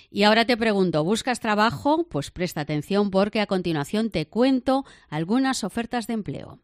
Y ahora te pregunto, ¿buscas trabajo? Pues presta atención porque a continuación te cuento algunas ofertas de empleo.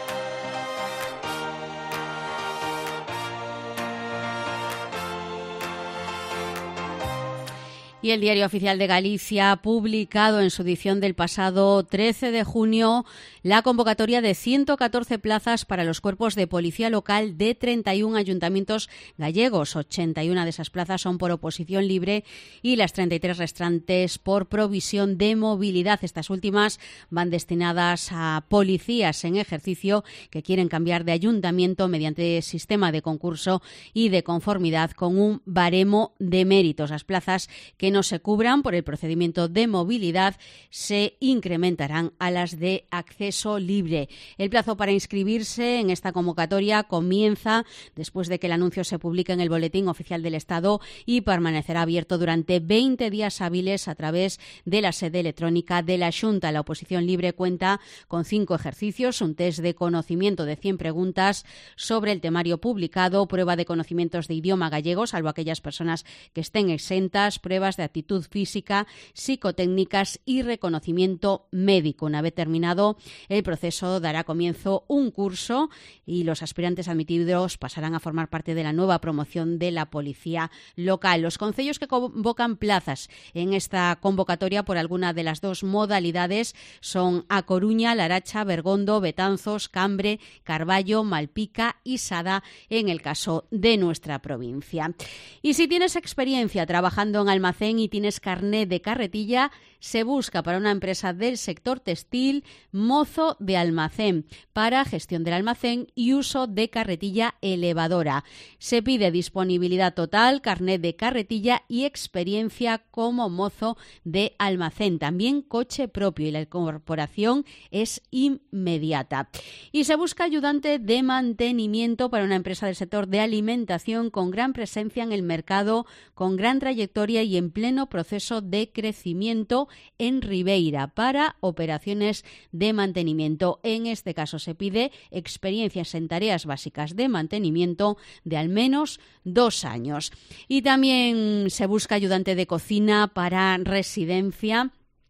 Y el Diario Oficial de Galicia ha publicado en su edición del pasado 13 de junio la convocatoria de 114 plazas para los cuerpos de policía local de 31 ayuntamientos gallegos. 81 de esas plazas son por oposición libre y las 33 restantes por provisión de movilidad. Estas últimas van destinadas a policías en ejercicio que quieren cambiar de ayuntamiento mediante sistema de concurso y de conformidad con un baremo de méritos. Las plazas que no se cubran por el procedimiento de movilidad se incrementarán a las de acceso libre. El plazo para inscribirse en esta convocatoria comienza después de que el anuncio se publique en el Boletín Oficial del Estado y permanecerá abierto durante 20 días hábiles a través de la sede electrónica de la Xunta. La oposición libre cuenta con 5 ejercicios, un test de conocimiento de 100 preguntas sobre el temario publicado, prueba de conocimientos de idioma gallego, salvo aquellas personas que estén exentas, pruebas de actitud física, psicotécnicas y reconocimiento médico. Una vez terminado el proceso, dará comienzo un curso y los aspirantes admitidos pasarán a formar parte de la nueva promoción de la policía local. Los concellos que convocan plazas en esta convocatoria por alguna de las dos modalidades son A Coruña, Laracha, Bergondo, Betanzos, Cambre, Carballo, Malpica y Sada en el caso de nuestra provincia. Y si tienes experiencia trabajando en almacén y tienes carné de carretilla, se busca para una empresa del sector textil mozo de almacén para gestión del almacén y uso de carretilla elevadora. Se pide disponibilidad total, carné de carretilla y experiencia como mozo de almacén. También coche propio y la incorporación es inmediata. Y se busca ayudante de mantenimiento para una empresa del sector de alimentación con gran presencia en el mercado, con gran trayectoria y en pleno proceso de crecimiento en Ribeira para operaciones de mantenimiento. En este caso se pide experiencias en tareas básicas de mantenimiento de al menos 2 años. Y también se busca ayudante de cocina para residencia,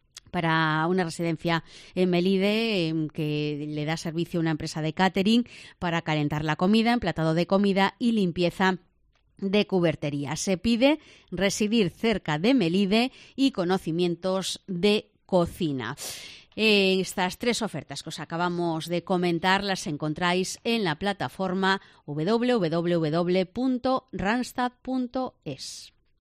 para una residencia en Melide que le da servicio a una empresa de catering para calentar la comida, emplatado de comida y limpieza de cubertería. Se pide residir cerca de Melide y conocimientos de cocina. Estas 3 ofertas que os acabamos de comentar las encontráis en la plataforma www.randstad.es.